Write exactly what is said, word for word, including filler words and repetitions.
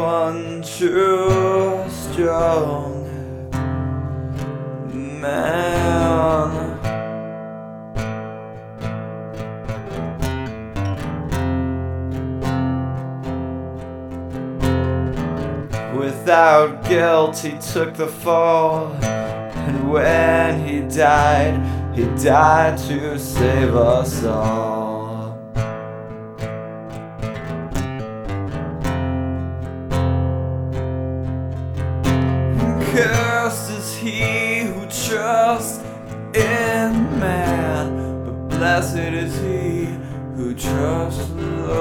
one true strong man. Without guilt he took the fall, and when he died, he died to save us all. Cursed is he who trusts in man, but blessed is he who trusts the Lord.